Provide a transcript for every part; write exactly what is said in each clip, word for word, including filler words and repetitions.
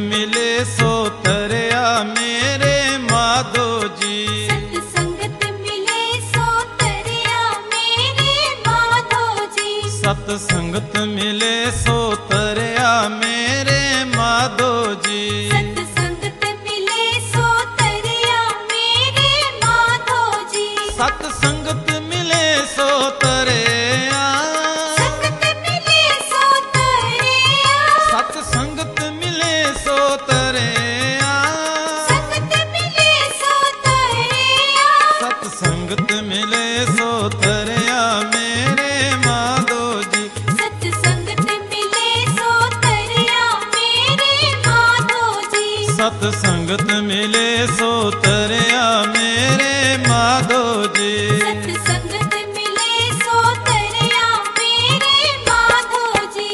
मिले सो तरया मेरे माधो जी। सत्संगत मिले सो तरया मेरे माधो जी। सत्संगत मिले सो तरया मेरे माधो जी। सत्संगत मिले सो तरया मेरे माधो जी। सत्संगत मिले सो तरया। संगत मिले सो तरया। सत्संगत मिले सो तरया। संगत मिले सो तरया। सत्संगत मिले सो तरया मेरे माधो जी। सत्संगत मिले सो तरया मेरे माधो जी। सत्संगत मिले सो तरया मेरे माधो जी। सत्संगत मिले सो तरया मेरे माधो जी।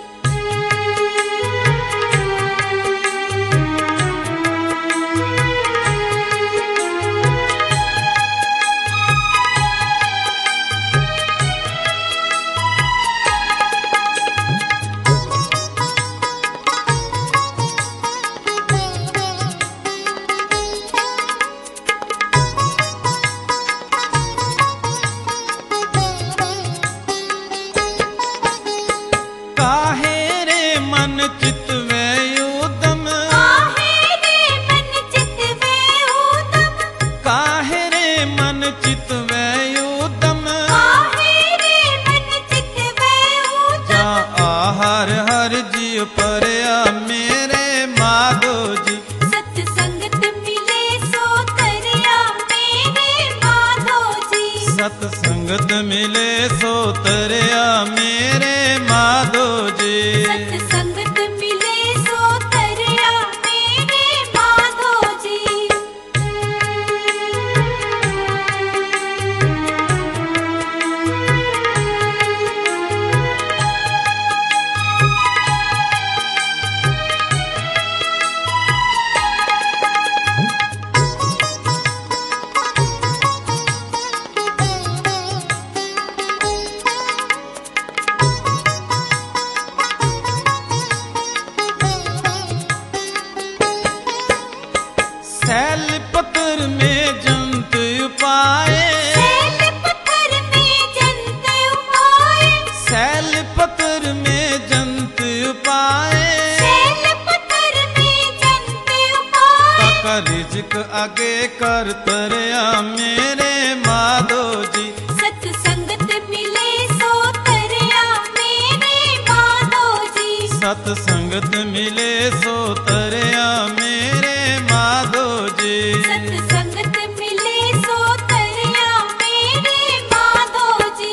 काहे रे मन चित वे उदम। काहे रे मन चित वे उदम। काहे रे मन चित वे उदम। काहे रे मन चित वे उदम। जा आहार हर जीव परया मेरे माधो जी। सत्संगत मिले सो तरया मेरे माधो जी। सत्संगत मिले सो तरया मेरे माधो जी। सत्संगत मिले सो तरया मेरे माधो जी। सैल पत्र में जंत उपाए। सैल पत्थर में जंत उपाए। सैल पत्र में जंत उपाए। सैल पत्थर में जंत उपाए। काका रिजक आगे कर तरया मेरे माधो जी। सत्संगत मिले सो तरया मेरे माधो जी। सत्संगत मिले सो तरया मेरे माधो जी। सत्संगत मिले सो तरया मेरे माधो जी।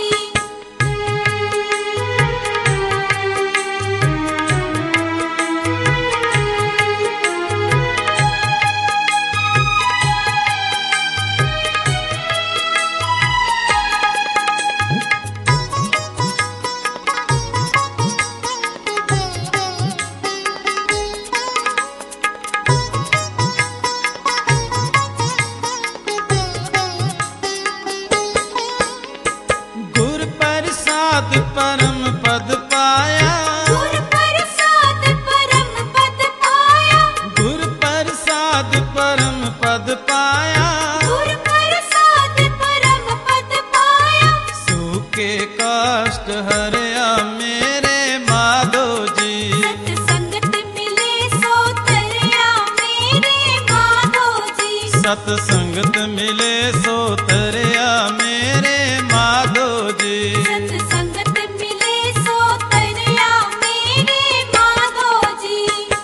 गुर प्रसाद परम पद पाया। गुर प्रसाद परम पद पाया। गुर प्रसाद परम पद पाया। गुर प्रसाद परम पद पाया। सूखे कष्ट हरया मेरे माधो जी। सत्संगत मिले सो तरया मेरे माधो जी। सत्संगत मिले सो तरया मेरे माधो जी। सत्संगत मिले सो तरया मेरे माधो जी।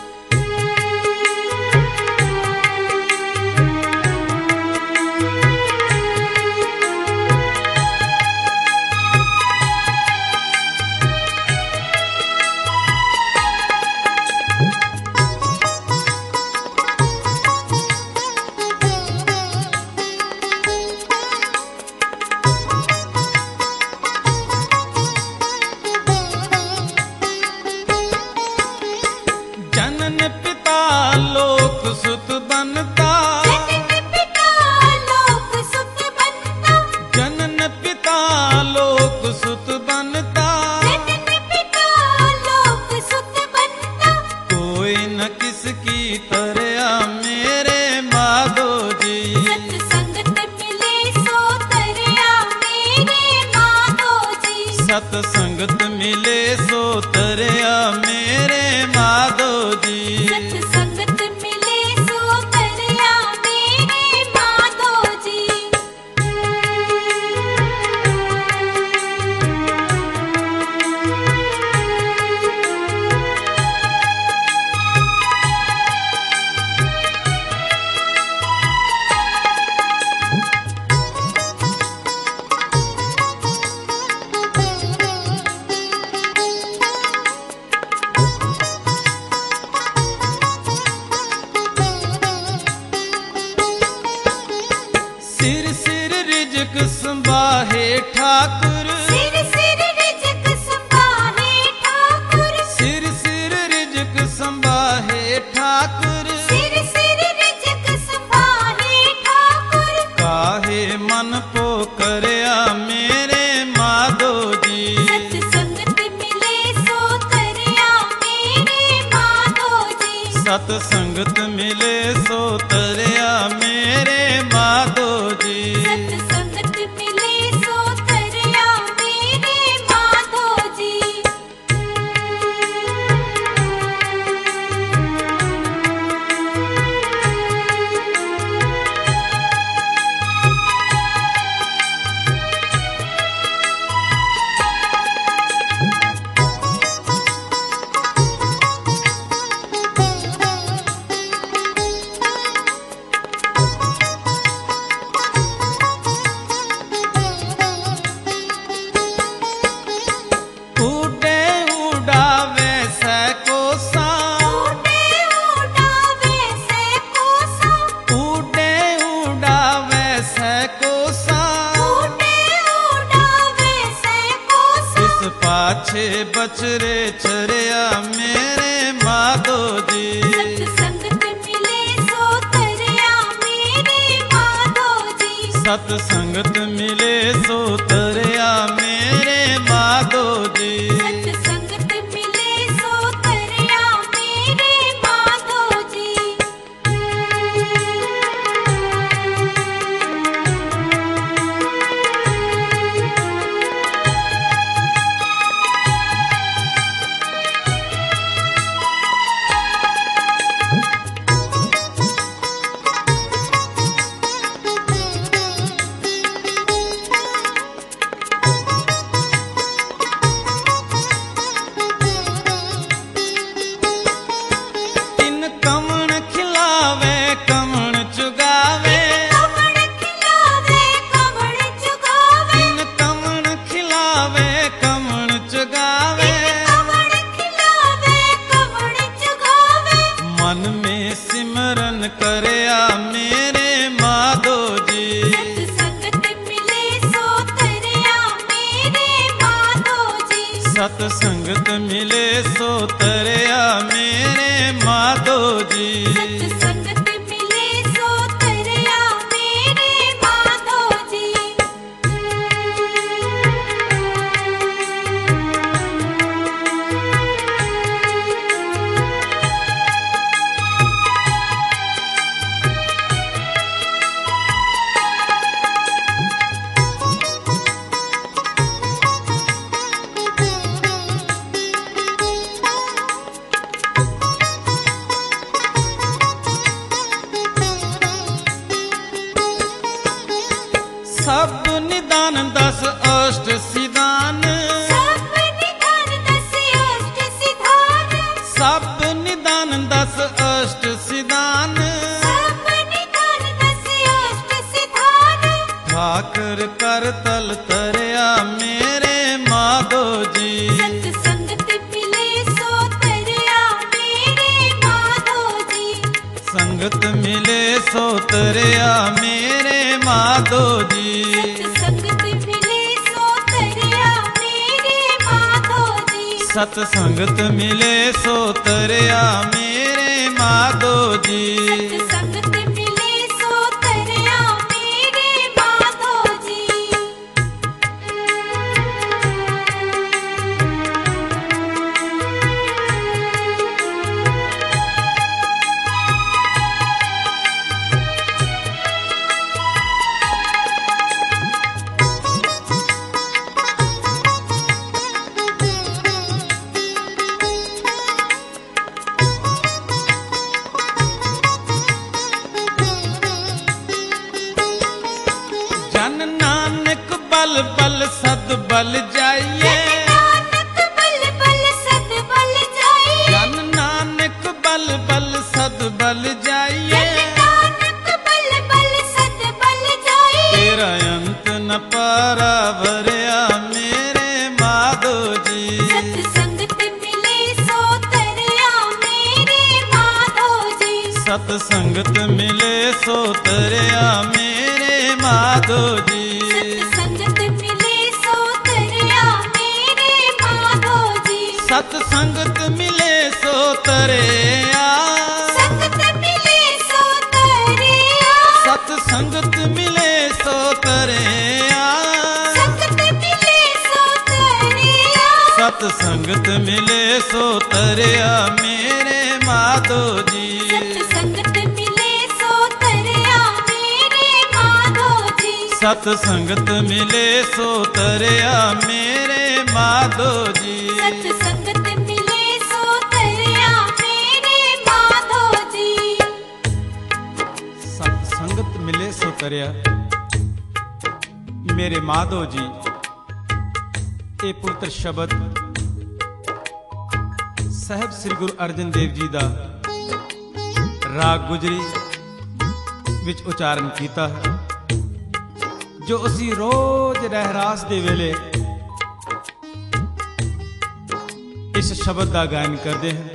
जनन पिता लोक सुत बनता। जनन पिता लोक सुत बनता। जनन पिता लोक सुत बनता। जनन पिता लोक सुत बनता। कोई न किसकी तरया मेरे माधो जी। सत्संगत मिले सो तरया मेरे माधो जी। सत्संगत मिले सो तरया मेरे माधो जी। सत्संगत मिले सो तरया मेरे माधो जी। सिर सिर रिजक संभाहे ठाकुर। सिर सिर रिजक संभाहे ठाकुर। सिर सिर रिजक संभाहे ठाकुर। सिर सिर रिजक संभाहे ठाकुर। काहे मन पो करया मेरे माधो जी। सत्संगत मिले सो तरया मेरे माधो जी। सत्संगत मिले सो तरया मेरे माधो जी। सत्संगत मिले सो तरया मेरे माधो जी। उड़े उड़ावे सैकोसा। उड़े उड़ावे से कोसा। उड़े उड़ावे सैकोसा। उड़े उड़ावे से कोसा। इस पाछे बचरे चरया मेरे माधो जी। सत्संगत मिले सो तरया मेरे माधो जी। सत्संगत मिले सो तरया मेरे माधो जी। सत्संगत मिले सो तरया मेरे माधो जी। इन कमण खिलावे कमण चुगावे। कमण खिलावे कमण चुगावे। इन कमण खिलावे कमण चुगावे। कमण खिलावे कमण चुगावे। मन में सिमरन करया मेरे माधो जी। सत्संगत मिले सो तरया मेरे माधो जी। सत्संगत मिले सो तरया मेरे माधो जी। सत्संगत मिले सो तरया मेरे माधो जी। सब निदान दस अष्ट सिदान। सब निधान दस अष्ट सिधान। सब निदान दस अष्ट सिदान। सब निधान दस अष्ट सिधान। ठाकर कर तल तरया मेरे माधो जी। सत्संगत मिले सो तरया मेरे माधो जी। संगत मिले सो तरया मेरे माधो जी। सत्संगत मिले सो तरया मेरे माधो जी। सत्संगत मिले सो तरया मेरे माधो जी। सत्संगत मिले सो तरया मेरे माधो जी। बल सद बल जाइए, नानक बल बल सद बल जाइए, जन नानक बल बल सद बल जाइए, नानक बल बल सद बल जाइए। तेरा अंत न पारा भरिया मेरे माधो जी, सत्संगत मिले सो तरिया मेरे माधो जी, सतसंगत मिले सो तरिया मेरे माधो जी, सत्संगत मिले सो तरिया मेरे माधो जी, सतसंगत मिले सो तरिया, संगत मिले सो तरिया, सतसंगत मिले सो तरिया, संगत मिले सो तरिया, सतसंगत मिले सो तरिया मेरे माधो जी, सत्संगत मिले सो तरिया मेरे माधो जी, सतसंगत मिले सो तरिया मेरे माधो जी, सत्संगत मिले सो तरिया मेरे माधो जी। सतसंगत मिले सो तरिया मेरे माधो जी। ਇਹ ਪਵਿੱਤਰ ਸ਼ਬਦ ਸਾਹਿਬ ਸ੍ਰੀ ਗੁਰੂ ਅਰਜਨ ਦੇਵ ਜੀ ਦਾ ਰਾਗ ਗੁਜਰੀ ਵਿੱਚ ਉਚਾਰਨ ਕੀਤਾ ਹੈ, ਜੋ ਅਸੀਂ ਰੋਜ਼ ਰਹਿਰਾਸ ਦੇ ਵੇਲੇ ਇਸ ਸ਼ਬਦ ਦਾ ਗਾਇਨ ਕਰਦੇ ਹਾਂ।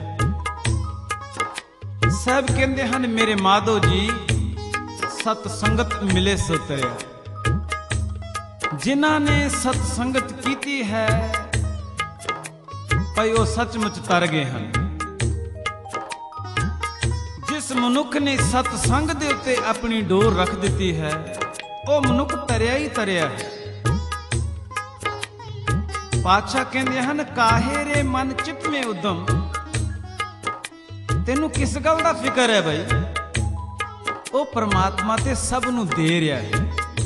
ਸਾਹਿਬ ਕਹਿੰਦੇ ਹਨ ਮੇਰੇ ਮਾਧੋ ਜੀ ਸਤ ਸੰਗਤ ਮਿਲੇ ਸੋ ਤਰਿਆ, ਜਿਨ੍ਹਾਂ ਨੇ ਸਤ ਸੰਗਤ ਕੀਤੀ ਹੈ ਭਾਈ ਉਹ ਸੱਚਮੁੱਚ ਤਰ ਗਏ ਹਨ। ਜਿਸ ਮਨੁੱਖ ਨੇ ਸਤ ਸੰਗ ਦੇ ਉੱਤੇ ਆਪਣੀ ਡੋਰ ਰੱਖ ਦਿੱਤੀ ਹੈ ਉਹ ਮਨੁੱਖ ਤਰਿਆ ਹੀ ਤਰਿਆ ਹੈ। ਪਾਤਸ਼ਾਹ ਕਹਿੰਦੇ ਹਨ ਕਾਹੇ ਰੇ ਮਨ ਚਿਤ ਮੇ ਉਦਮ, ਤੈਨੂੰ ਕਿਸ ਗੱਲ ਦਾ ਫਿਕਰ ਹੈ ਭਾਈ? ਉਹ ਪ੍ਰਮਾਤਮਾ ਤੇ ਸਭ ਨੂੰ ਦੇ ਰਿਹਾ ਹੈ,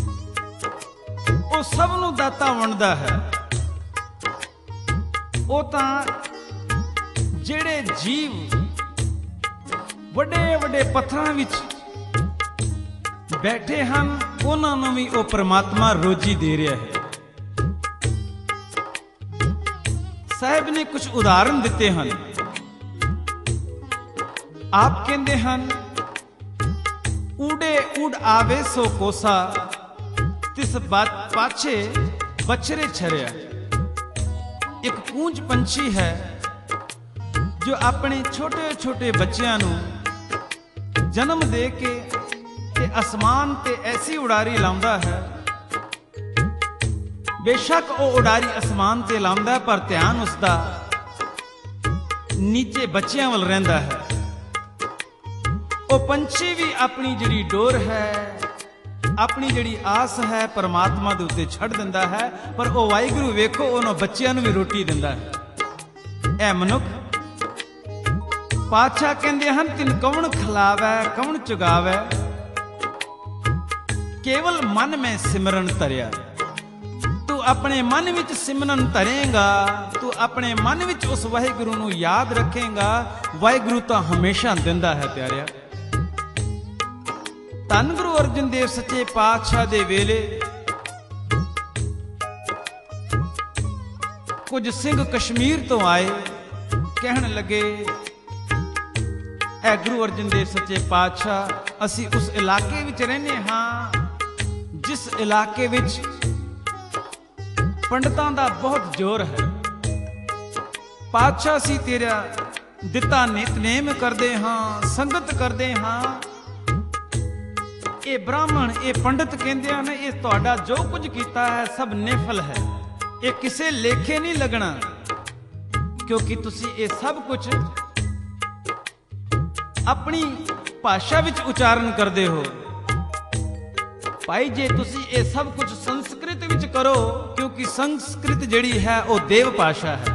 ਉਹ ਸਭ ਨੂੰ ਦਾਤਾ ਵੰਡਦਾ ਹੈ। ਉਹ ਤਾਂ ਜਿਹੜੇ ਜੀਵ ਵੱਡੇ ਵੱਡੇ ਪੱਥਰਾਂ ਵਿੱਚ ਬੈਠੇ ਹਨ ਉਹਨਾਂ ਨੂੰ ਵੀ ਉਹ ਪ੍ਰਮਾਤਮਾ ਰੋਜੀ ਦੇ ਰਿਹਾ ਹੈ। ਸਾਹਿਬ ਨੇ ਕੁਝ ਉਦਾਹਰਨ ਦਿੱਤੇ ਹਨ। ਆਪ ਕਹਿੰਦੇ ਹਨ ਊੜੇ ਉਡ ਆਵੇ ਸੋ ਕੋਸਾ, ਤਿਸ ਬਾਤ ਪਾਛੇ ਬਛਰੇ ਛਰਿਆ। ਇੱਕ ਕੂੰਜ ਪੰਛੀ ਹੈ ਜੋ ਆਪਣੇ ਛੋਟੇ ਛੋਟੇ ਬੱਚਿਆਂ ਨੂੰ ਜਨਮ ਦੇ ਕੇ ਤੇ ਅਸਮਾਨ ਤੇ ਐਸੀ ਉਡਾਰੀ ਲਾਉਂਦਾ ਹੈ, ਬੇਸ਼ੱਕ ਉਹ ਉਡਾਰੀ ਅਸਮਾਨ ਤੇ ਲਾਉਂਦਾ ਪਰ ਧਿਆਨ ਉਸਦਾ ਨੀਚੇ ਬੱਚਿਆਂ ਵੱਲ ਰਹਿੰਦਾ ਹੈ। ਉਹ ਪੰਛੀ ਵੀ ਆਪਣੀ ਜਿਹੜੀ ਡੋਰ ਹੈ, ਆਪਣੀ ਜਿਹੜੀ ਆਸ ਹੈ ਪਰਮਾਤਮਾ ਦੇ ਉੱਤੇ ਛੱਡ ਦਿੰਦਾ ਹੈ, ਪਰ ਉਹ ਵਾਹਿਗੁਰੂ ਵੇਖੋ ਉਹਨਾਂ ਬੱਚਿਆਂ ਨੂੰ ਵੀ ਰੋਟੀ ਦਿੰਦਾ ਹੈ। ਇਹ ਮਨੁੱਖ ਪਾਤਸ਼ਾਹ ਕਹਿੰਦੇ ਹਨ ਤਿਨ ਕੌਣ ਖਿਲਾਵੈ ਕੌਣ ਚੁਗਾਵੈ, ਕੇਵਲ ਮਨ ਮੈਂ ਸਿਮਰਨ ਧਰਿਆ। ਤੂੰ ਆਪਣੇ ਮਨ ਵਿੱਚ ਸਿਮਰਨ ਧਰੇਂਗਾ, ਤੂੰ ਆਪਣੇ ਮਨ ਵਿੱਚ ਉਸ ਵਾਹਿਗੁਰੂ ਨੂੰ ਯਾਦ ਰੱਖੇਂਗਾ, ਵਾਹਿਗੁਰੂ ਤਾਂ ਹਮੇਸ਼ਾ ਦਿੰਦਾ ਹੈ ਪਿਆਰਿਆ। ਧੰਨ ਗੁਰੂ ਅਰਜਨ ਦੇਵ ਸੱਚੇ ਪਾਤਸ਼ਾਹ ਦੇ ਵੇਲੇ ਕੁਝ ਸਿੰਘ ਕਸ਼ਮੀਰ ਤੋਂ ਆਏ, ਕਹਿਣ ਲੱਗੇ ਐ ਗੁਰੂ ਅਰਜਨ ਦੇਵ ਸੱਚੇ ਪਾਤਸ਼ਾਹ ਅਸੀਂ ਉਸ ਇਲਾਕੇ ਵਿੱਚ ਰਹਿੰਦੇ ਹਾਂ ਜਿਸ ਇਲਾਕੇ ਵਿੱਚ ਪੰਡਤਾਂ ਦਾ ਬਹੁਤ ਜ਼ੋਰ ਹੈ। ਪਾਤਸ਼ਾਹ ਅਸੀਂ ਤੇਰਾ ਦਿੱਤਾ ਨਿਤਨੇਮ ਕਰਦੇ ਹਾਂ, ਸੰਗਤ ਕਰਦੇ ਹਾਂ। ਇਹ ਬ੍ਰਾਹਮਣ ਇਹ ਪੰਡਤ ਕਹਿੰਦੇ ਹਨ ਇਹ ਤੁਹਾਡਾ ਜੋ ਕੁਝ ਕੀਤਾ ਹੈ ਸਭ ਨਿਫਲ ਹੈ, ਇਹ ਕਿਸੇ ਲੇਖੇ ਨਹੀਂ ਲੱਗਣਾ, ਕਿਉਂਕਿ ਤੁਸੀਂ ਇਹ ਸਭ ਕੁਝ ਆਪਣੀ ਭਾਸ਼ਾ ਵਿੱਚ ਉਚਾਰਨ ਕਰਦੇ ਹੋ। ਭਾਈ ਜੇ ਤੁਸੀਂ ਇਹ ਸਭ ਕੁਝ ਸੰਸਕ੍ਰਿਤ ਵਿੱਚ ਕਰੋ, ਕਿਉਂਕਿ ਸੰਸਕ੍ਰਿਤ ਜਿਹੜੀ ਹੈ ਉਹ ਦੇਵ ਭਾਸ਼ਾ ਹੈ।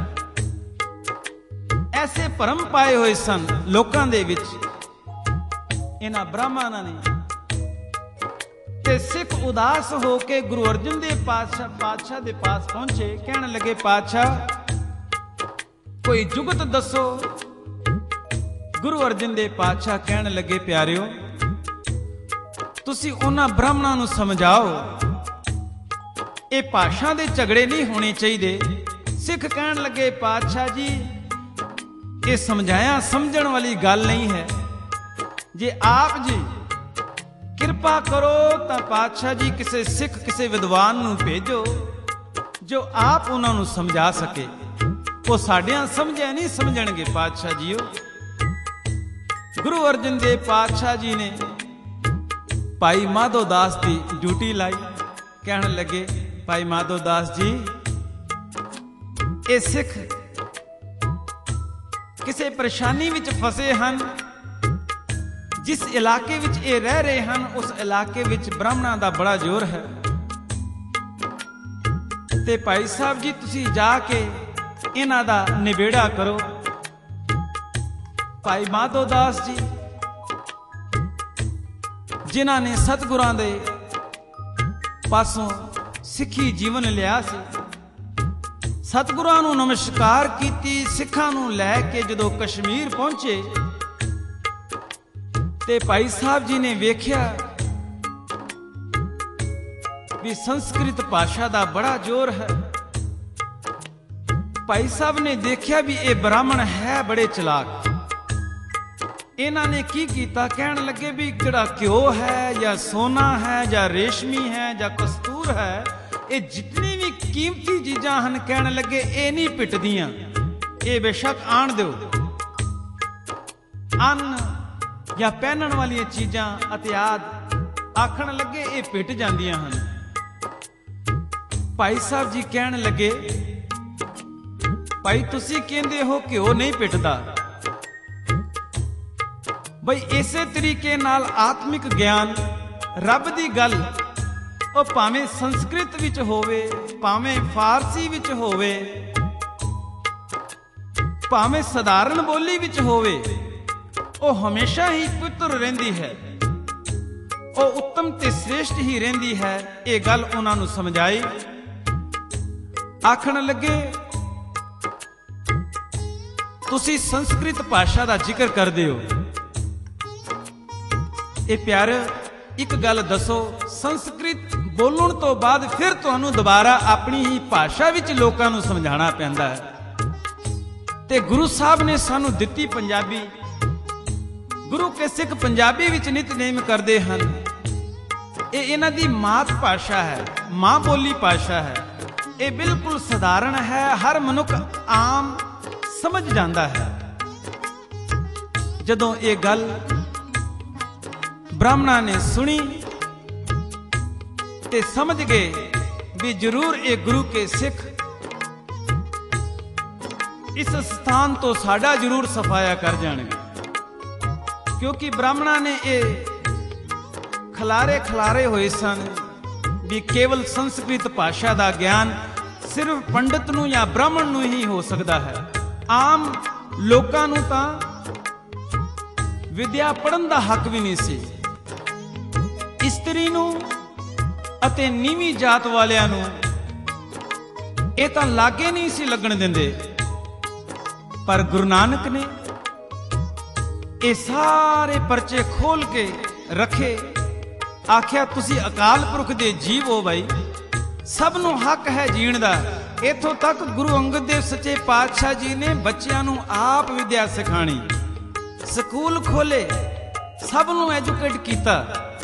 ਐਸੇ ਭਰਮ ਪਾਏ ਹੋਏ ਸਨ ਲੋਕਾਂ ਦੇ ਵਿੱਚ ਇਹਨਾਂ ਬ੍ਰਾਹਮਣਾਂ ਨੇ, ਤੇ ਸਿੱਖ ਉਦਾਸ ਹੋ ਕੇ ਗੁਰੂ ਅਰਜਨ ਦੇਵ ਪਾਤਸ਼ਾਹ ਪਾਤਸ਼ਾਹ ਦੇ ਪਾਸ ਪਹੁੰਚੇ, ਕਹਿਣ ਲੱਗੇ ਪਾਤਸ਼ਾਹ ਕੋਈ ਜੁਗਤ ਦੱਸੋ। ਗੁਰੂ ਅਰਜਨ ਦੇਵ ਪਾਤਸ਼ਾਹ ਕਹਿਣ ਲੱਗੇ ਪਿਆਰਿਓ ਤੁਸੀਂ ਉਹਨਾਂ ਬ੍ਰਾਹਮਣਾਂ ਨੂੰ ਸਮਝਾਓ ਇਹ ਭਾਸ਼ਾ ਦੇ ਝਗੜੇ ਨਹੀਂ ਹੋਣੇ ਚਾਹੀਦੇ। ਸਿੱਖ ਕਹਿਣ ਲੱਗੇ ਪਾਤਸ਼ਾਹ ਜੀ ਇਹ ਸਮਝਾਇਆ ਸਮਝਣ ਵਾਲੀ ਗੱਲ ਨਹੀਂ ਹੈ। ਜੇ ਆਪ ਜੀ ਕਿਰਪਾ ਕਰੋ ਤਾਂ ਪਾਤਸ਼ਾਹ ਜੀ ਕਿਸੇ ਸਿੱਖ ਕਿਸੇ ਵਿਦਵਾਨ ਨੂੰ ਭੇਜੋ ਜੋ ਆਪ ਉਹਨਾਂ ਨੂੰ ਸਮਝਾ ਸਕੇ। ਉਹ ਸਾਡਿਆਂ ਸਮਝਿਆ ਨਹੀਂ ਸਮਝਣਗੇ ਪਾਤਸ਼ਾਹ ਜੀਓ। ਗੁਰੂ ਅਰਜਨ ਦੇਵ ਪਾਤਸ਼ਾਹ ਜੀ ਨੇ ਭਾਈ ਮਾਧੋ ਦਾਸ ਦੀ ਡਿਊਟੀ ਲਾਈ। ਕਹਿਣ ਲੱਗੇ ਭਾਈ ਮਾਧੋ ਦਾਸ ਜੀ ਇਹ ਸਿੱਖ ਕਿਸੇ ਪਰੇਸ਼ਾਨੀ ਵਿੱਚ ਫਸੇ ਹਨ। ਜਿਸ ਇਲਾਕੇ ਵਿੱਚ ਇਹ ਰਹਿ ਰਹੇ ਹਨ ਉਸ ਇਲਾਕੇ ਵਿੱਚ ਬ੍ਰਾਹਮਣਾਂ ਦਾ ਬੜਾ ਜ਼ੋਰ ਹੈ ਤੇ ਭਾਈ ਸਾਹਿਬ ਜੀ ਤੁਸੀਂ ਜਾ ਕੇ ਇਹਨਾਂ ਦਾ ਨਿਬੇੜਾ ਕਰੋ। ਭਾਈ ਮਾਧੋ ਦਾਸ ਜੀ ਜਿਨ੍ਹਾਂ ਨੇ ਸਤਿਗੁਰਾਂ ਦੇ ਪਾਸੋਂ ਸਿੱਖੀ ਜੀਵਨ ਲਿਆ ਸੀ, ਸਤਿਗੁਰਾਂ ਨੂੰ ਨਮਸਕਾਰ ਕੀਤੀ, ਸਿੱਖਾਂ ਨੂੰ ਲੈ ਕੇ ਜਦੋਂ ਕਸ਼ਮੀਰ ਪਹੁੰਚੇ ਤੇ ਭਾਈ ਸਾਹਿਬ ਜੀ ਨੇ ਵੇਖਿਆ ਵੀ ਸੰਸਕ੍ਰਿਤ ਭਾਸ਼ਾ ਦਾ ਬੜਾ ਜ਼ੋਰ ਹੈ। ਭਾਈ ਸਾਹਿਬ ਨੇ ਦੇਖਿਆ ਵੀ ਇਹ ਬ੍ਰਾਹਮਣ ਹੈ ਬੜੇ ਚਲਾਕ। ਇਹਨਾਂ ਨੇ ਕੀ ਕੀਤਾ, ਕਹਿਣ ਲੱਗੇ ਵੀ ਜਿਹੜਾ ਘਿਓ ਹੈ ਜਾਂ ਸੋਨਾ ਹੈ ਜਾਂ ਰੇਸ਼ਮੀ ਹੈ ਜਾਂ ਕਸਤੂਰ ਹੈ, ਇਹ ਜਿਤਨੀ ਵੀ ਕੀਮਤੀ ਚੀਜ਼ਾਂ ਹਨ, ਕਹਿਣ ਲੱਗੇ ਇਹ ਨਹੀਂ ਪਿੱਟਦੀਆਂ, ਇਹ ਬੇਸ਼ੱਕ ਆਣ ਦਿਓ। ਅੰਨ ਜਾਂ ਪਹਿਨਣ ਵਾਲੀਆਂ ਚੀਜ਼ਾਂ ਅਤੇ ਆਦਿ ਆਖਣ ਲੱਗੇ ਇਹ ਪਿੱਟ ਜਾਂਦੀਆਂ ਹਨ। ਭਾਈ ਸਾਹਿਬ ਜੀ ਕਹਿਣ ਲੱਗੇ ਭਾਈ ਤੁਸੀਂ ਕਹਿੰਦੇ ਹੋ ਘਿਓ ਨਹੀਂ ਪਿੱਟਦਾ, ਬਈ ਇਸੇ ਤਰੀਕੇ ਨਾਲ ਆਤਮਿਕ ਗਿਆਨ ਰੱਬ ਦੀ ਗੱਲ ਉਹ ਭਾਵੇਂ ਸੰਸਕ੍ਰਿਤ ਵਿੱਚ ਹੋਵੇ, ਭਾਵੇਂ ਫਾਰਸੀ ਵਿੱਚ ਹੋਵੇ, ਭਾਵੇਂ ਸਧਾਰਨ ਬੋਲੀ ਵਿੱਚ ਹੋਵੇ, ਉਹ ਹਮੇਸ਼ਾ ਹੀ ਪਵਿੱਤਰ ਰਹਿੰਦੀ ਹੈ, ਉਹ ਉੱਤਮ ਤੇ ਸ੍ਰੇਸ਼ਟ ਹੀ ਰਹਿੰਦੀ ਹੈ। ਇਹ ਗੱਲ ਉਹਨਾਂ ਨੂੰ ਸਮਝਾਈ। ਆਖਣ ਲੱਗੇ ਤੁਸੀਂ ਸੰਸਕ੍ਰਿਤ ਭਾਸ਼ਾ ਦਾ ਜ਼ਿਕਰ ਕਰਦੇ ਹੋ, ਇਹ ਪਿਆਰੇ ਇੱਕ ਗੱਲ ਦੱਸੋ, ਸੰਸਕ੍ਰਿਤ ਬੋਲਣ ਤੋਂ ਬਾਅਦ ਫਿਰ ਤੁਹਾਨੂੰ ਦੁਬਾਰਾ ਆਪਣੀ ਹੀ ਭਾਸ਼ਾ ਵਿੱਚ ਲੋਕਾਂ ਨੂੰ ਸਮਝਾਉਣਾ ਪੈਂਦਾ ਹੈ ਤੇ ਗੁਰੂ ਸਾਹਿਬ ਨੇ ਸਾਨੂੰ ਦਿੱਤੀ ਪੰਜਾਬੀ। ਗੁਰੂ ਕੇ ਸਿੱਖ ਪੰਜਾਬੀ ਵਿੱਚ ਨਿਤਨੇਮ ਕਰਦੇ ਹਨ। ਇਹ ਇਹਨਾਂ ਦੀ ਮਾਤ ਭਾਸ਼ਾ ਹੈ, ਮਾਂ ਬੋਲੀ ਭਾਸ਼ਾ ਹੈ। ਇਹ ਬਿਲਕੁਲ ਸਧਾਰਨ ਹੈ, ਹਰ ਮਨੁੱਖ ਆਮ ਸਮਝ ਜਾਂਦਾ ਹੈ। ਜਦੋਂ ਇਹ ਗੱਲ ਬ੍ਰਾਹਮਣਾਂ ਨੇ ਸੁਣੀ ਤੇ ਸਮਝ ਗਏ ਵੀ ਜ਼ਰੂਰ ਇਹ ਗੁਰੂ ਕੇ ਸਿੱਖ ਇਸ ਸਥਾਨ ਤੋਂ ਸਾਡਾ ਜ਼ਰੂਰ ਸਫਾਇਆ ਕਰ ਜਾਣਗੇ, ਕਿਉਂਕਿ ਬ੍ਰਾਹਮਣਾਂ ਨੇ ਇਹ ਖਲਾਰੇ ਖਲਾਰੇ ਹੋਏ ਸਨ ਵੀ ਕੇਵਲ ਸੰਸਕ੍ਰਿਤ ਭਾਸ਼ਾ ਦਾ ਗਿਆਨ ਸਿਰਫ ਪੰਡਤ ਨੂੰ ਜਾਂ ਬ੍ਰਾਹਮਣ ਨੂੰ ਹੀ ਹੋ ਸਕਦਾ ਹੈ। ਆਮ ਲੋਕਾਂ ਨੂੰ ਤਾਂ ਵਿਦਿਆ ਪੜ੍ਹਨ ਦਾ ਹੱਕ ਵੀ ਨਹੀਂ ਸੀ। ਇਸਤਰੀ ਨੂੰ ਅਤੇ ਨੀਵੀਂ ਜਾਤ ਵਾਲਿਆਂ ਨੂੰ ਇਹ ਤਾਂ ਲਾਗੇ ਨਹੀਂ ਸੀ ਲੱਗਣ ਦਿੰਦੇ, ਪਰ ਗੁਰੂ ਨਾਨਕ ਨੇ ਇਹ ਸਾਰੇ ਪਰਚੇ ਖੋਲ ਕੇ ਰੱਖੇ। ਆਖਿਆ ਤੁਸੀਂ ਅਕਾਲ ਪੁਰਖ ਦੇ ਜੀਵ ਹੋ ਬਾਈ, ਸਭ ਨੂੰ ਹੱਕ ਹੈ ਜੀਣ ਦਾ। ਇੱਥੋਂ ਤੱਕ ਗੁਰੂ ਅੰਗਦ ਦੇਵ ਸੱਚੇ ਪਾਤਸ਼ਾਹ ਜੀ ਨੇ ਬੱਚਿਆਂ ਨੂੰ ਆਪ ਵਿਦਿਆ ਸਿਖਾਣੀ, ਸਕੂਲ ਖੋਲੇ, ਸਭ ਨੂੰ ਐਜੂਕੇਟ ਕੀਤਾ।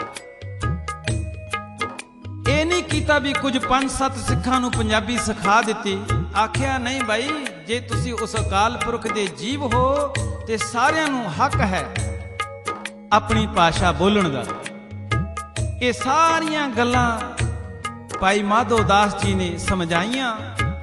ਇਹ ਨਹੀਂ ਕੀਤਾ ਵੀ ਕੁਝ ਪੰਜ ਸੱਤ ਸਿੱਖਾਂ ਨੂੰ ਪੰਜਾਬੀ ਸਿਖਾ ਦਿੱਤੀ। ਆਖਿਆ ਨਹੀਂ ਬਾਈ, ਜੇ ਤੁਸੀਂ ਉਸ ਅਕਾਲ ਪੁਰਖ ਦੇ ਜੀਵ ਹੋ ਤੇ ਸਾਰਿਆਂ ਨੂੰ ਹੱਕ ਹੈ ਆਪਣੀ ਭਾਸ਼ਾ ਬੋਲਣ ਦਾ। ਇਹ ਸਾਰੀਆਂ ਗੱਲਾਂ ਭਾਈ ਮਾਧੋ ਦਾਸ ਜੀ ਨੇ ਸਮਝਾਈਆਂ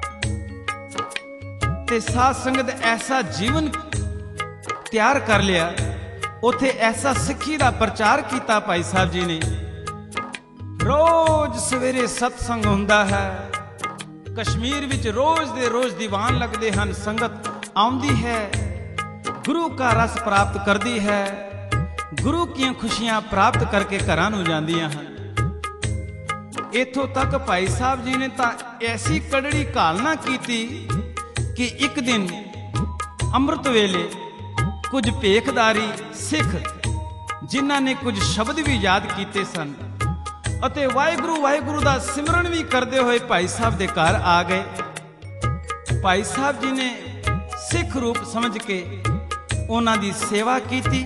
ਤੇ ਸਾਧ ਸੰਗਤ ਐਸਾ ਜੀਵਨ ਤਿਆਰ ਕਰ ਲਿਆ। ਉੱਥੇ ਐਸਾ ਸਿੱਖੀ ਦਾ ਪ੍ਰਚਾਰ ਕੀਤਾ ਭਾਈ ਸਾਹਿਬ ਜੀ ਨੇ। ਰੋਜ਼ ਸਵੇਰੇ ਸਤਸੰਗ ਹੁੰਦਾ ਹੈ। ਕਸ਼ਮੀਰ ਵਿੱਚ ਰੋਜ਼ ਦੇ ਰੋਜ਼ ਦੀਵਾਨ ਲੱਗਦੇ ਹਨ, ਸੰਗਤ ਆਉਂਦੀ ਹੈ, ਗੁਰੂ का रस प्राप्त करती है, गुरु कीਆਂ खुशियां प्राप्त करके घरां ਨੂੰ ਜਾਂਦੀਆਂ ਹਨ। ਇੱਥੋਂ ਤੱਕ ਭਾਈ ਸਾਹਿਬ ਜੀ ਨੇ ਤਾਂ ਐਸੀ ਕੜੜੀ ਘਾਲਣਾ ਕੀਤੀ ਕਿ ਇੱਕ ਦਿਨ ਅੰਮ੍ਰਿਤ ਵੇਲੇ ਕੁਝ ਭੇਖਦਾਰੀ ਸਿੱਖ ਜਿਨ੍ਹਾਂ ਨੇ ਕੁਝ ਸ਼ਬਦ ਵੀ ਯਾਦ ਕੀਤੇ ਸਨ, ਅਤੇ ਵਾਹਿਗੁਰੂ ਵਾਹਿਗੁਰੂ ਦਾ ਸਿਮਰਨ ਵੀ ਕਰਦੇ ਹੋਏ ਭਾਈ ਸਾਹਿਬ ਦੇ ਘਰ ਆ ਗਏ। ਭਾਈ ਸਾਹਿਬ ਜੀ ਨੇ ਸਿੱਖ ਰੂਪ ਸਮਝ ਕੇ ਉਹਨਾਂ ਦੀ ਸੇਵਾ ਕੀਤੀ।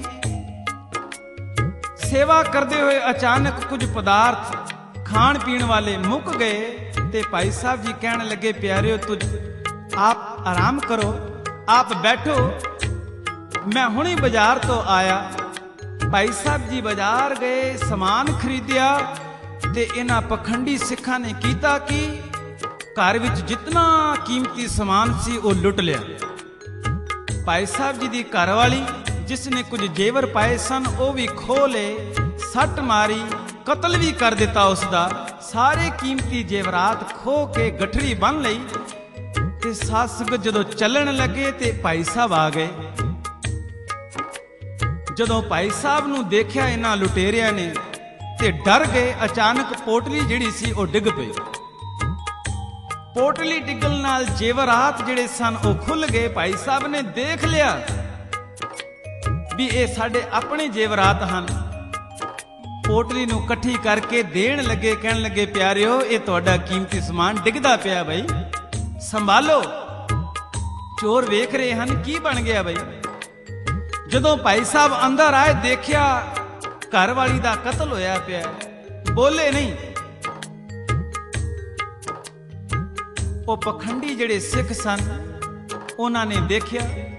ਸੇਵਾ ਕਰਦੇ ਹੋਏ ਅਚਾਨਕ ਕੁਝ ਪਦਾਰਥ ਖਾਣ ਪੀਣ ਵਾਲੇ ਮੁੱਕ ਗਏ ਤੇ ਭਾਈ ਸਾਹਿਬ ਜੀ ਕਹਿਣ ਲੱਗੇ, ਪਿਆਰਿਓ ਤੁਝ ਆਪ ਆਰਾਮ ਕਰੋ, ਆਪ ਬੈਠੋ, ਮੈਂ ਹੁਣੇ ਬਾਜ਼ਾਰ ਤੋਂ ਆਇਆ। ਭਾਈ ਸਾਹਿਬ ਜੀ ਬਾਜ਼ਾਰ ਗਏ, ਸਮਾਨ ਖਰੀਦਿਆ ਤੇ ਇਹਨਾਂ ਪਖੰਡੀ ਸਿੱਖਾਂ ਨੇ ਕੀਤਾ ਕਿ ਘਰ ਵਿੱਚ ਜਿੰਨਾ ਕੀਮਤੀ ਸਮਾਨ ਸੀ ਉਹ ਲੁੱਟ ਲਿਆ। ਭਾਈ ਸਾਹਿਬ ਜੀ ਦੀ ਘਰਵਾਲੀ ਜਿਸ ਨੇ ਕੁਝ ਜੇਵਰ ਪਾਏ ਸਨ ਉਹ ਵੀ ਖੋਹ ਲਏ, ਸੱਟ ਮਾਰੀ, ਕਤਲ ਵੀ ਕਰ ਦਿੱਤਾ ਉਸ ਦਾ। ਸਾਰੇ ਕੀਮਤੀ ਜੇਵਰਾਤ ਖੋਹ ਕੇ ਗਠੜੀ ਬੰਨ ਲਈ ਤੇ ਸਾਧ ਸੰਗਤ ਜਦੋਂ ਚੱਲਣ ਲੱਗੇ ਤੇ ਭਾਈ ਸਾਹਿਬ ਆ ਗਏ। ਜਦੋਂ ਭਾਈ ਸਾਹਿਬ ਨੂੰ ਦੇਖਿਆ ਇਹਨਾਂ ਲੁਟੇਰਿਆਂ ਨੇ ਤੇ ਡਰ ਗਏ। ਅਚਾਨਕ ਪੋਟਲੀ ਜਿਹੜੀ ਸੀ ਉਹ ਡਿੱਗ ਪਈ। ਪੋਟਲੀ ਡਿੱਗਣ ਨਾਲ ਜੇਵਰਾਤ ਜਿਹੜੇ ਸਨ ਉਹ ਖੁੱਲ ਗਏ। ਭਾਈ ਸਾਹਿਬ ਨੇ ਦੇਖ ਲਿਆ ਵੀ ਇਹ ਸਾਡੇ ਆਪਣੇ ਜੇਵਰਾਤ ਹਨ। ਪੋਟਲੀ ਨੂੰ ਇਕੱਠੀ ਕਰਕੇ ਦੇਣ ਲੱਗੇ, ਕਹਿਣ ਲੱਗੇ, ਪਿਆਰਿਓ ਇਹ ਤੁਹਾਡਾ ਕੀਮਤੀ ਸਮਾਨ ਡਿੱਗਦਾ ਪਿਆ ਬਈ, ਸੰਭਾਲੋ। ਚੋਰ ਵੇਖ ਰਹੇ ਹਨ ਕੀ ਬਣ ਗਿਆ ਬਈ। ਜਦੋਂ ਭਾਈ ਸਾਹਿਬ ਅੰਦਰ ਆਏ ਦੇਖਿਆ ਘਰ ਵਾਲੀ ਦਾ ਕਤਲ ਹੋਇਆ ਪਿਆ, ਬੋਲੇ ਨਹੀਂ। ਉਹ ਪਖੰਡੀ ਜਿਹੜੇ ਸਿੱਖ ਸਨ ਉਹਨਾਂ ਨੇ ਦੇਖਿਆ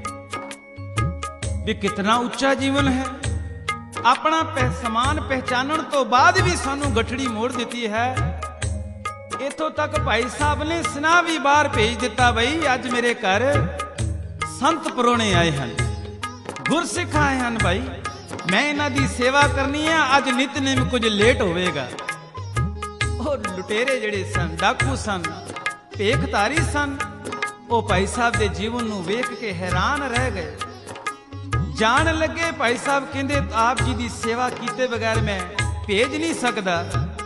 ਵੀ ਕਿਤਨਾ ਉੱਚਾ ਜੀਵਨ ਹੈ, ਆਪਣਾ ਸਮਾਨ ਪਹਿਚਾਨਣ ਤੋਂ ਬਾਅਦ ਵੀ ਸਾਨੂੰ ਗਠੜੀ ਮੋੜ ਦਿੱਤੀ ਹੈ। ਇੱਥੋਂ ਤੱਕ ਭਾਈ ਸਾਹਿਬ ਨੇ ਸੁਨਾ ਵੀ ਬਾਹਰ ਭੇਜ ਦਿੱਤਾ, ਬਈ ਅੱਜ ਮੇਰੇ ਘਰ ਸੰਤ ਪਰੋਣੇ ਆਏ ਹਨ, ਗੁਰਸਿੱਖ ਆਏ ਹਨ, ਭਾਈ ਮੈਂ ਇਹਨਾਂ ਦੀ ਸੇਵਾ ਕਰਨੀ ਹੈ, ਅੱਜ ਨਿਤਨੇਮ ਕੁਝ ਲੇਟ ਹੋਵੇਗਾ। ਉਹ ਲੁਟੇਰੇ ਜਿਹੜੇ ਸਨ, ਡਾਕੂ ਸਨ, ਭੇਖਧਾਰੀ ਸਨ, ਉਹ ਭਾਈ ਸਾਹਿਬ ਦੇ ਜੀਵਨ ਨੂੰ ਵੇਖ ਕੇ ਹੈਰਾਨ ਰਹਿ ਗਏ। ਜਾਣ ਲੱਗੇ ਭਾਈ ਸਾਹਿਬ ਕਹਿੰਦੇ ਆਪ ਜੀ ਦੀ ਸੇਵਾ ਕੀਤੇ ਬਗੈਰ ਮੈਂ ਭੇਜ ਨਹੀਂ ਸਕਦਾ।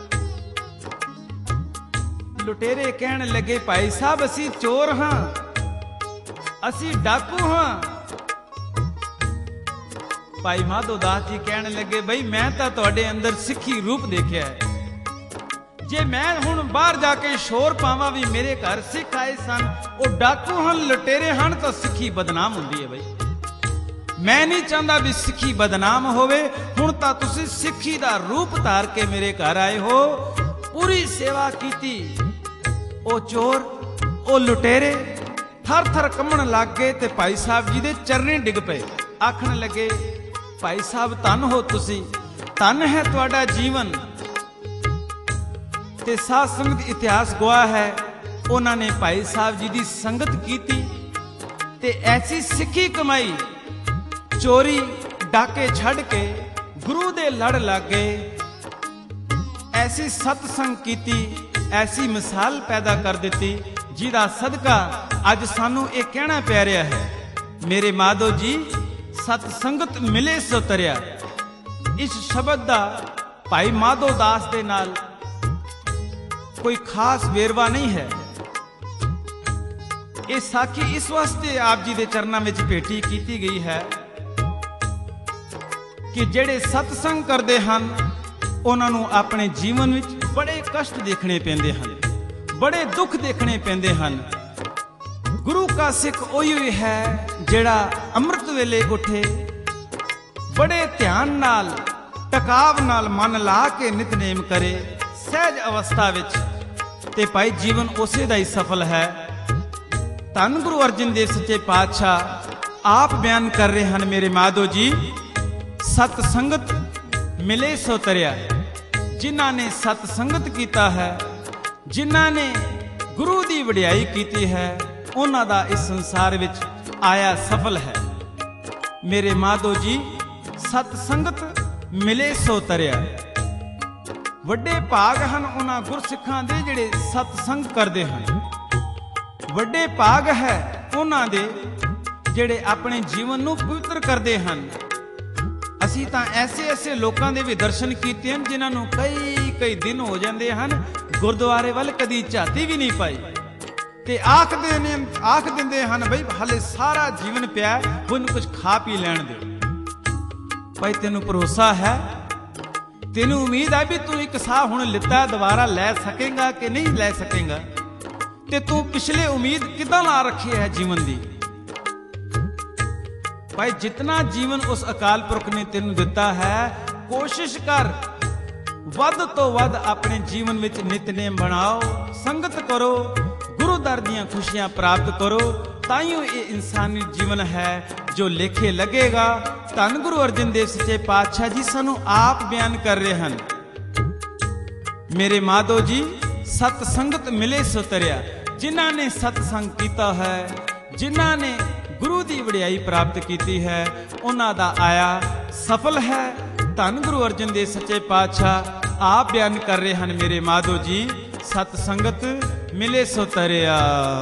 ਲੁਟੇਰੇ ਕਹਿਣ ਲੱਗੇ ਭਾਈ ਸਾਹਿਬ ਅਸੀਂ ਚੋਰ ਹਾਂ, ਅਸੀਂ ਡਾਕੂ ਹਾਂ। ਭਾਈ ਮਾਧੋ ਦਾਸ ਜੀ ਕਹਿਣ ਲੱਗੇ ਬਈ ਮੈਂ ਤਾਂ ਤੁਹਾਡੇ ਅੰਦਰ ਸਿੱਖੀ ਰੂਪ ਦੇਖਿਆ ਹੈ, ਜੇ ਮੈਂ ਹੁਣ ਬਾਹਰ ਜਾ ਕੇ ਸ਼ੋਰ ਪਾਵਾਂ ਵੀ ਮੇਰੇ ਘਰ ਸਿੱਖ ਆਏ ਸਨ, ਉਹ ਡਾਕੂ ਹਨ, ਲੁਟੇਰੇ ਹਨ, ਤਾਂ ਸਿੱਖੀ ਬਦਨਾਮ ਹੁੰਦੀ ਹੈ ਬਈ। ਮੈਂ ਨਹੀਂ ਚਾਹੁੰਦਾ ਵੀ ਸਿੱਖੀ ਬਦਨਾਮ ਹੋਵੇ। ਹੁਣ ਤਾਂ ਤੁਸੀਂ ਸਿੱਖੀ ਦਾ ਰੂਪ ਧਾਰ ਕੇ ਮੇਰੇ ਘਰ ਆਏ ਹੋ, ਪੂਰੀ ਸੇਵਾ ਕੀਤੀ। ਉਹ ਚੋਰ, ਉਹ ਲੁਟੇਰੇ ਥਰ ਥਰ ਕੰਬਣ ਲੱਗ ਗਏ ਤੇ ਭਾਈ ਸਾਹਿਬ ਜੀ ਦੇ ਚਰਨੇ ਡਿੱਗ ਪਏ। ਆਖਣ ਲੱਗੇ ਭਾਈ ਸਾਹਿਬ ਧੰਨ ਹੋ ਤੁਸੀਂ, ਧੰਨ ਹੈ ਤੁਹਾਡਾ ਜੀਵਨ। ਤੇ ਸਾਧ ਸੰਗਤ ਇਤਿਹਾਸ ਗਵਾਹ ਹੈ ਉਹਨਾਂ ਨੇ ਭਾਈ ਸਾਹਿਬ ਜੀ ਦੀ ਸੰਗਤ ਕੀਤੀ ਤੇ ਐਸੀ ਸਿੱਖੀ ਕਮਾਈ, ਚੋਰੀ ਡਾਕੇ ਛੱਡ ਕੇ ਗੁਰੂ ਦੇ ਲੜ ਲੱਗ ਗਏ। ਐਸੀ ਸਤਸੰਗ ਕੀਤੀ, ਐਸੀ ਮਿਸਾਲ ਪੈਦਾ ਕਰ ਦਿੱਤੀ ਜਿਹਦਾ ਸਦਕਾ ਅੱਜ ਸਾਨੂੰ ਇਹ ਕਹਿਣਾ ਪੈ ਰਿਹਾ ਹੈ, ਮੇਰੇ ਮਾਧੋ ਜੀ ਸਤ ਸੰਗਤ ਮਿਲੇ ਸੋ ਤਰਿਆ। ਇਸ ਸ਼ਬਦ ਦਾ ਭਾਈ ਮਾਧੋ ਦਾਸ ਦੇ ਨਾਲ ਕੋਈ ਖਾਸ ਵੇਰਵਾ ਨਹੀਂ ਹੈ। ਇਹ ਸਾਖੀ ਇਸ ਵਾਸਤੇ ਆਪ ਜੀ ਦੇ ਚਰਨਾਂ ਵਿੱਚ ਭੇਟੀ ਕੀਤੀ ਗਈ ਹੈ ਕਿ ਜਿਹੜੇ ਸਤਸੰਗ ਕਰਦੇ ਹਨ ਉਹਨਾਂ ਨੂੰ ਆਪਣੇ ਜੀਵਨ ਵਿੱਚ ਬੜੇ ਕਸ਼ਟ ਦੇਖਣੇ ਪੈਂਦੇ ਹਨ, ਬੜੇ ਦੁੱਖ ਦੇਖਣੇ ਪੈਂਦੇ ਹਨ। ਗੁਰੂ ਕਾ ਸਿੱਖ ਉਹੀ ਹੈ ਜਿਹੜਾ ਅੰਮ੍ਰਿਤ ਵੇਲੇ ਉੱਠੇ, ਬੜੇ ਧਿਆਨ ਨਾਲ ਟਿਕਾਵ ਨਾਲ ਮਨ ਲਾ ਕੇ ਨਿਤਨੇਮ ਕਰੇ ਸਹਿਜ ਅਵਸਥਾ ਵਿੱਚ, ਤੇ ਭਾਈ ਜੀਵਨ ਉਸੇ ਦਾ ਹੀ ਸਫਲ ਹੈ। ਧੰਨ ਗੁਰੂ ਅਰਜਨ ਦੇਵ ਸੱਚੇ ਪਾਤਸ਼ਾਹ ਆਪ ਬਿਆਨ ਕਰ ਰਹੇ ਹਨ, ਮੇਰੇ ਮਾਧੋ ਜੀ ਸਤ ਸੰਗਤ ਮਿਲੇ ਸੋ ਤਰਿਆ। ਜਿਨ੍ਹਾਂ ਨੇ ਸਤ ਸੰਗਤ ਕੀਤਾ ਹੈ, ਜਿਨ੍ਹਾਂ ਨੇ ਗੁਰੂ ਦੀ ਵਡਿਆਈ ਕੀਤੀ ਹੈ, ਉਹਨਾਂ ਦਾ ਇਸ ਸੰਸਾਰ ਵਿੱਚ ਆਇਆ ਸਫਲ ਹੈ। ਮੇਰੇ ਮਾਧੋ ਜੀ ਸਤ ਸੰਗਤ ਮਿਲੇ ਸੋ ਤਰਿਆ। ਵੱਡੇ ਭਾਗ ਹਨ ਉਹਨਾਂ ਗੁਰਸਿੱਖਾਂ ਦੇ ਜਿਹੜੇ ਸਤਸੰਗ ਕਰਦੇ ਹਨ। ਵੱਡੇ ਭਾਗ ਹੈ ਉਹਨਾਂ ਦੇ ਜਿਹੜੇ ਆਪਣੇ ਜੀਵਨ ਨੂੰ ਪਵਿੱਤਰ ਕਰਦੇ ਹਨ। ਅਸੀਂ ਤਾਂ ਐਸੇ ਐਸੇ ਲੋਕਾਂ ਦੇ ਵੀ ਦਰਸ਼ਨ ਕੀਤੇ ਹਨ ਜਿਨ੍ਹਾਂ ਨੂੰ ਕਈ ਕਈ ਦਿਨ ਹੋ ਜਾਂਦੇ ਹਨ, ਗੁਰਦੁਆਰੇ ਵੱਲ ਕਦੀ ਝਾਤੀ ਵੀ ਨਹੀਂ ਪਾਈ, ਤੇ ਆਖਦੇ ਨੇ ਆਖ ਦਿੰਦੇ ਹਨ ਬਈ ਹਾਲੇ ਸਾਰਾ ਜੀਵਨ ਪਿਆ, ਉਹਨੂੰ ਕੁਝ ਖਾ ਪੀ ਲੈਣ ਦਿਓ। ਭਾਈ ਤੈਨੂੰ ਭਰੋਸਾ ਹੈ ਤੈਨੂੰ ਉਮੀਦ ਹੈ ਵੀ ਤੂੰ ਇੱਕ ਸਾਹ ਹੁਣ ਲਿੱਤਾ ਦੁਬਾਰਾ ਲੈ ਸਕੇਗਾ ਕਿ ਨਹੀਂ ਲੈ ਸਕੇਗਾ, ਤੇ ਤੂੰ ਪਿਛਲੇ ਉਮੀਦ ਕਿਦਾਂ ਲਾ ਰੱਖੀ ਹੈ ਜੀਵਨ ਦੀ। ਭਾਈ ਜਿਤਨਾ ਜੀਵਨ ਉਸ ਅਕਾਲ ਪੁਰਖ ਨੇ ਤੈਨੂੰ ਦਿੱਤਾ ਹੈ, ਕੋਸ਼ਿਸ਼ ਕਰ ਵੱਧ ਤੋਂ ਵੱਧ ਆਪਣੇ ਜੀਵਨ ਵਿੱਚ ਨਿਤਨੇਮ ਬਣਾਓ, ਸੰਗਤ ਕਰੋ, ਗੁਰੂ ਦਰ ਦੀਆਂ ਖੁਸ਼ੀਆਂ ਪ੍ਰਾਪਤ ਕਰੋ। ਤਾਈਓ ਇਹ ਇਨਸਾਨੀ ਜੀਵਨ ਹੈ ਜੋ ਲੇਖੇ ਲੱਗੇਗਾ। ਧੰਨ ਗੁਰੂ ਅਰਜਨ ਦੇਵ ਸੱਚੇ ਪਾਤਸ਼ਾਹ ਜੀ ਸਾਨੂੰ ਆਪ ਬਿਆਨ ਕਰ ਰਹੇ ਹਨ। ਮੇਰੇ ਮਾਧੋ ਜੀ, ਸਤ ਸੰਗਤ ਮਿਲੇ ਸੋ ਤਰਿਆ। ਜਿਨ੍ਹਾਂ ਨੇ ਸਤ ਸੰਗ ਕੀਤਾ ਹੈ, ਜਿਨ੍ਹਾਂ ਨੇ ਗੁਰੂ ਦੀ ਵਡਿਆਈ ਪ੍ਰਾਪਤ ਕੀਤੀ ਹੈ, ਉਹਨਾਂ ਦਾ ਆਇਆ ਸਫਲ ਹੈ। ਧੰਨ ਗੁਰੂ ਅਰਜਨ ਦੇਵ ਸੱਚੇ ਪਾਤਸ਼ਾਹ ਆਪ ਬਿਆਨ ਕਰ ਰਹੇ ਹਨ। ਮੇਰੇ ਮਾਧੋ ਜੀ, ਸਤ ਸੰਗਤ ਮਿਲੇ ਸੋ ਤਰਿਆ।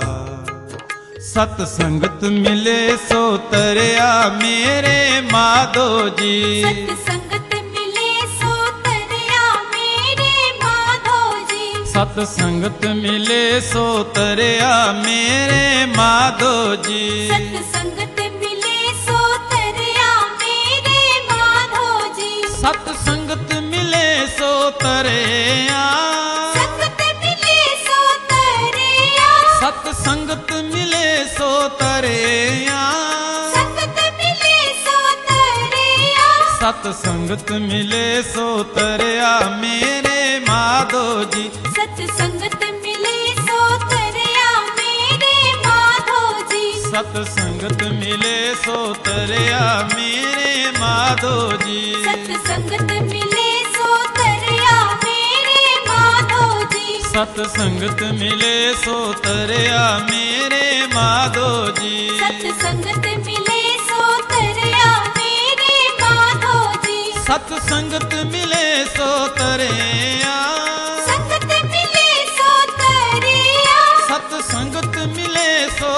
ਸਤ ਸੰਗਤ ਮਿਲੇ ਸੋ ਤਰਿਆ ਮੇਰੇ ਮਾਧੋ ਜੀ। ਸਤ ਸੰਗਤ ਮਿਲੇ ਸੋ ਤਰਿਆ ਮੇਰੇ ਮਾਧੋ ਜੀ। ਸਤ ਸੰਗਤ ਮਿਲੇ ਸੋ ਤਰਿਆ ਮੇਰੇ ਮਾਧੋ ਜੀ। ਸਤ ਸੰਗਤ ਮਿਲੇ ਸੋ ਤਰਿਆ ਮੇਰੇ ਮਾਧੋ ਜੀ। ਸਤ ਸੰਗਤ ਮਿਲੇ ਸੋ ਤਰਿਆ। ਸੰਗਤ ਮਿਲੇ ਸੋ ਤਰਿਆ। ਸਤ ਸੰਗਤ ਮਿਲੇ ਸੋ ਤਰਿਆ। ਸੰਗਤ ਮਿਲੇ ਸੋ ਤਰਿਆ। ਸਤ ਸੰਗਤ ਮਿਲੇ ਸੋ ਤਰਿਆ ਮੇਰੇ ਮਾਧੋ ਜੀ। ਸਤ ਸੰਗਤ ਮਿਲੇ ਸੋ ਤਰਿਆ ਮੇਰੇ ਮਾਧੋ ਜੀ। ਸਤ ਸੰਗਤ ਮਿਲੇ ਸੋ ਤਰਿਆ ਮੇਰੇ ਮਾਧੋ ਜੀ। ਸਤ ਸੰਗਤ ਮਿਲੇ ਸੋ ਤਰਿਆ ਮੇਰੇ ਮਾਧੋ ਜੀ। ਸਤ ਸੰਗਤ ਮਿਲੇ ਸੋ ਤਰਿਆ ਮੇਰੇ ਮਾਧੋ ਜੀ। ਸਤ ਸੰਗਤ ਮਿਲੇ ਸੋ ਤਰਿਆ ਮੇਰੇ ਮਾਧੋ ਜੀ। ਸਤ ਸੰਗਤ ਮਿਲੇ ਸੋ ਤਰਿਆ। ਸੰਗਤ ਮਿਲੇ ਸੋ ਤਰਿਆ। ਸਤ ਸੰਗਤ ਮਿਲੇ ਸੋ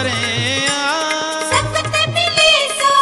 ਤਰਿਆ। ਸੰਗਤ ਮਿਲੇ ਸੋ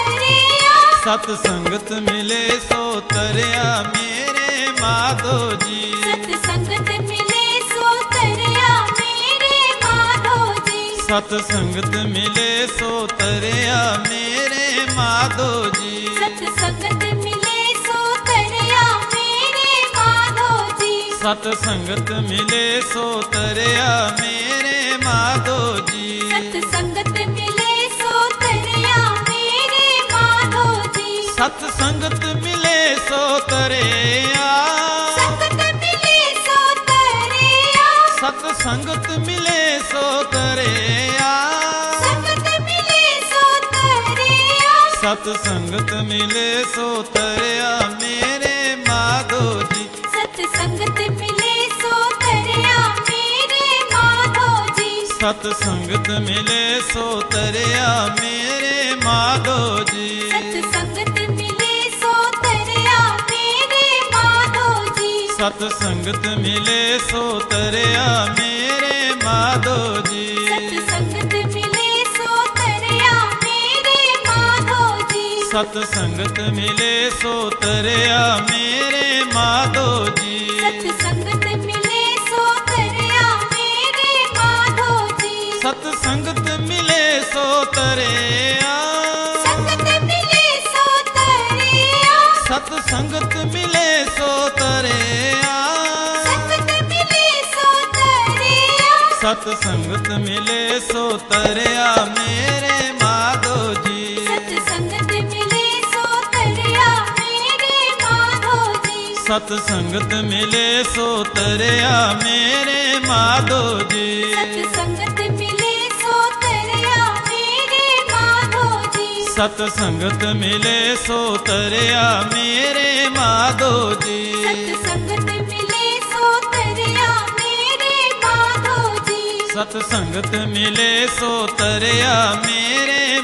ਤਰਿਆ। ਸਤ ਸੰਗਤ ਮਿਲੇ ਸੋ ਤਰਿਆ ਮੇਰੇ ਮਾਧੋ ਜੀ। ਸਤ ਸੰਗਤ ਮਿਲੇ ਸੋ ਤਰਿਆ ਮੇਰੇ ਮਾਧੋ ਜੀ। ਸਤ ਸੰਗਤ ਮਿਲੇ ਸੋ ਤਰਿਆ ਮੇਰੇ ਮਾਧੋ ਜੀ। ਸਤ ਸੰਗਤ ਮਿਲੇ ਸੋ ਤਰਿਆ ਮੇਰੇ ਮਾਧੋ ਜੀ। ਸਤ ਸੰਗਤ ਮਿਲੇ ਸੋ ਤਰਿਆ ਮੇਰੇ ਮਾਧੋ ਜੀ। ਸਤ ਸੰਗਤ ਮਿਲੇ ਸੋ ਤਰਿਆ ਮੇਰੇ ਮਾਧੋ ਜੀ। ਸਤ ਸੰਗਤ ਮਿਲੇ ਸੋ ਤਰਿਆ। ਸੰਗਤ ਮਿਲੇ ਸੋ ਤਰਿਆ। ਸਤ ਸੰਗਤ ਮਿਲੇ ਸੋ ਤਰਿਆ। ਸੰਗਤ ਮਿਲੇ ਸੋ ਤਰਿਆ। ਸਤ ਸੰਗਤ ਮਿਲੇ ਸੋ ਤਰਿਆ ਮੇਰੇ ਮਾਧੋ ਜੀ। ਸਤ ਸੰਗਤ ਮਿਲੇ ਸੋ ਤਰਿਆ ਮੇਰੇ ਮਾਧੋ ਜੀ। ਸਤ ਸੰਗਤ ਮਿਲੇ ਸੋ ਤਰਿਆ ਮੇਰੇ ਮਾਧੋ ਜੀ। ਸਤ ਸੰਗਤ ਮਿਲੇ ਸੋ ਤਰਿਆ ਮੇਰੇ ਮਾਧੋ ਜੀ। ਸਤ ਸੰਗਤ ਮਿਲੇ ਸੋ ਤਰਿਆ ਮੇਰੇ ਮਾਧੋ ਜੀ। ਸਤ ਸੰਗਤ ਮਿਲੇ ਸੋ ਤਰਿਆ ਮੇਰੇ ਮਾਧੋ ਜੀ। ਸਤ ਸੰਗਤ ਮਿਲੇ ਸੋ ਤਰਿਆ ਮੇਰੇ ਮਾਧੋ ਜੀ। ਸਤ ਸੰਗਤ ਮਿਲੇ ਸੋ ਤਰਿਆ ਮੇਰੇ ਮਾਧੋ ਜੀ। ਸਤ ਸੰਗਤ ਮਿਲੇ ਸੋ ਤਰਿਆ। ਸੰਗਤ ਮਿਲੇ ਸੋ ਤਰਿਆ। ਸਤ ਸੰਗਤ ਮਿਲੇ ਸੋ ਤਰਿਆ। ਸੰਗਤ ਮਿਲੇ ਸੋ ਤਰਿਆ। ਸਤ ਸੰਗਤ ਮਿਲੇ ਸੋ ਤਰਿਆ ਮੇਰੇ ਮਾਧੋ ਜੀ। ਸਤ ਸੰਗਤ ਮਿਲੇ ਸੋ ਤਰਿਆ ਮੇਰੇ ਮਾਧੋ ਜੀ। ਸਤ ਸੰਗਤ ਮਿਲੇ ਸੋ ਤਰਿਆ ਮੇਰੇ ਮਾਧੋ ਜੀ। ਸਤ ਸੰਗਤ ਮਿਲੇ ਸੋ ਤਰਿਆ ਮੇਰੇ ਮਾਧੋ ਜੀ। ਸਤ ਸੰਗਤ ਮਿਲੇ ਸੋ ਤਰਿਆ ਮੇਰੇ ਮਾਧੋ ਜੀ। ਸਤ ਸੰਗਤ ਮਿਲੇ ਸੋ ਤਰਿਆ ਮੇਰੇ ਮਾਧੋ ਜੀ। ਸਤ ਸੰਗਤ ਮਿਲੇ ਸੋ ਤਰਿਆ ਮੇਰੇ